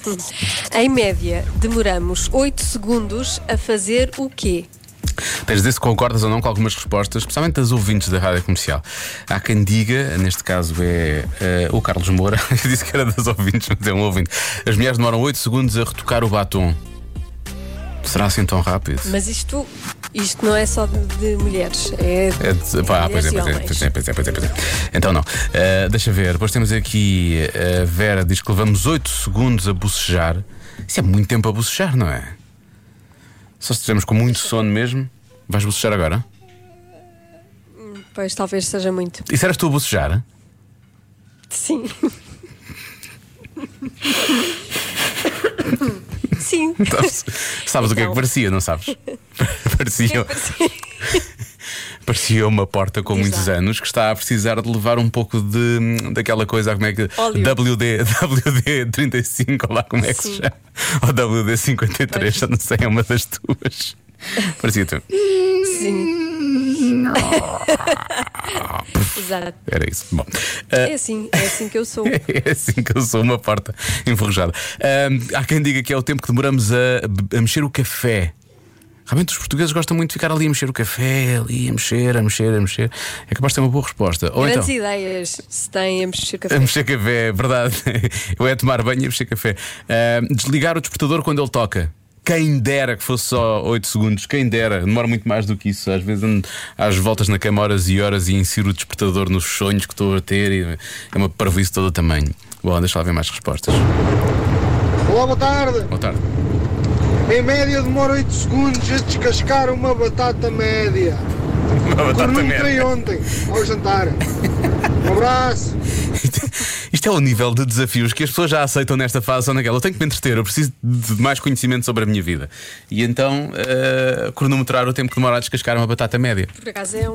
Em média, demoramos 8 segundos a fazer o quê? Tens de dizer se concordas ou não com algumas respostas, especialmente das ouvintes da Rádio Comercial. Há quem diga, neste caso é o Carlos Moura, eu disse que era das ouvintes, mas é um ouvinte. As mulheres demoram 8 segundos a retocar o batom. Será assim tão rápido? Mas isto não é só de mulheres, é de mulheres e homens. Então não. Deixa ver, depois temos aqui a Vera diz que levamos 8 segundos a bocejar. Isso é muito tempo a bocejar, não é? Só se estivermos com muito sono mesmo. Vais bocejar agora? Pois, talvez seja muito. Isso eras tu a bocejar? Sim. Sim. Sabes o que é que parecia, não sabes? Parecia uma porta com muitos anos que está a precisar de levar um pouco daquela coisa, como é que. WD-35, ou lá como é que se chama? Ou WD-53, já não sei, é uma das tuas. Parecia tu. Sim. Exato. Era isso. Bom, é assim que eu sou. É assim que eu sou, uma porta enferrujada. Há quem diga que é o tempo que demoramos a mexer o café. Realmente os portugueses gostam muito de ficar ali a mexer o café, ali a mexer. É capaz de ter uma boa resposta. Ou grandes então, ideias se têm a mexer café. A mexer café, é verdade. Eu é tomar banho e a mexer café. Desligar o despertador quando ele toca. Quem dera que fosse só 8 segundos. Quem dera, demora muito mais do que isso. Às vezes ando às voltas na cama horas e horas e insiro o despertador nos sonhos que estou a ter e é uma parvoíce todo o tamanho. Bom, deixa lá ver mais respostas. Olá, boa tarde. Boa tarde. Em média demora 8 segundos a descascar uma batata média. Uma batata média. Ontem, ao jantar. Um abraço. Isto é o nível de desafios que as pessoas já aceitam nesta fase. Ou naquela, eu tenho que me entreter, eu preciso de mais conhecimento sobre a minha vida. E então cronometrar o tempo que demora a descascar uma batata média. Por acaso é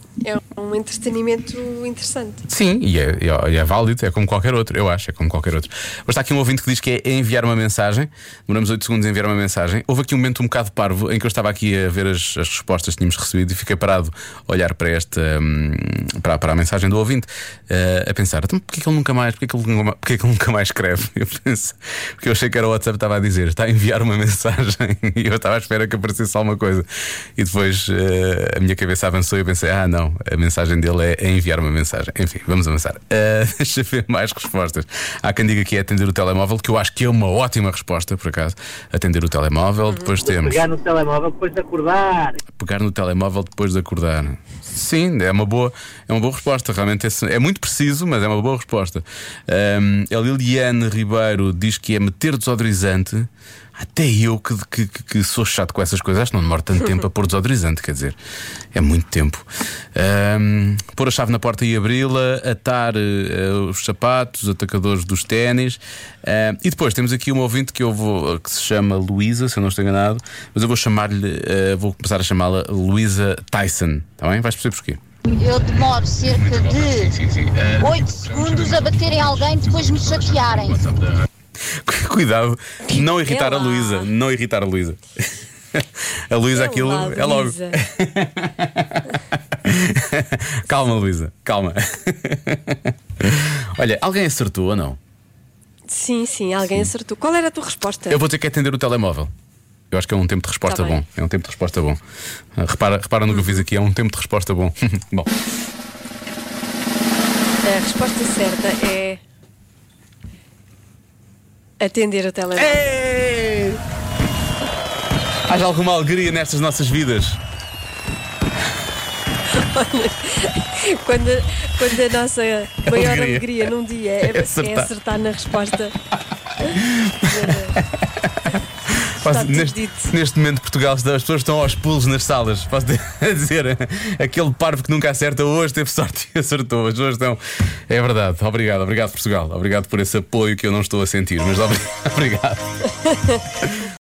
um entretenimento interessante. Sim, e é válido, é como qualquer outro, eu acho, é como qualquer outro. Mas está aqui um ouvinte que diz que é enviar uma mensagem. Demoramos 8 segundos a enviar uma mensagem. Houve aqui um momento um bocado parvo em que eu estava aqui a ver as respostas que tínhamos recebido e fiquei parado a olhar para para a mensagem do ouvinte, a pensar, então porquê que ele nunca mais escreve? Eu penso, porque eu achei que era o WhatsApp que estava a dizer, está a enviar uma mensagem e eu estava à espera que aparecesse alguma coisa. E depois a minha cabeça avançou e eu pensei, não, a mensagem dele é enviar uma mensagem. Enfim, vamos avançar. Deixa eu ver mais respostas. Há quem diga que é atender o telemóvel, que eu acho que é uma ótima resposta, por acaso. Atender o telemóvel, depois temos pegar no telemóvel depois de acordar. Pegar no telemóvel depois de acordar. Sim, é uma boa resposta. Realmente é muito preciso, mas é uma boa resposta. A Liliane Ribeiro diz que é meter desodorizante. Até eu que sou chato com essas coisas, acho que não demora tanto tempo a pôr desodorizante, quer dizer, é muito tempo. Pôr a chave na porta e abri-la, atar os sapatos, atacadores dos ténis. E depois temos aqui uma ouvinte que que se chama Luísa, se eu não estou enganado, mas eu vou vou começar a chamá-la Luísa Tyson, está bem? Vais perceber porquê. Eu demoro cerca de 8 segundos a bater em alguém depois de me chatearem. Cuidado, não irritar a Luísa. Não irritar a Luísa. A Luísa, aquilo é logo. Calma, Luísa, calma. Olha, alguém acertou ou não? Sim, alguém acertou. Qual era a tua resposta? Eu vou ter que atender o telemóvel. Eu acho que é um tempo de resposta bom. É um tempo de resposta bom. Repara no que eu fiz aqui, é um tempo de resposta bom. Bom. A resposta certa é atender o telemóvel. Há alguma alegria nestas nossas vidas? Quando a nossa maior alegria num dia é acertar na resposta. Neste momento, Portugal, as pessoas estão aos pulos nas salas. Posso dizer, aquele parvo que nunca acerta hoje teve sorte e acertou. As pessoas estão. É verdade. Obrigado, Portugal. Obrigado por esse apoio que eu não estou a sentir. Mas obrigado.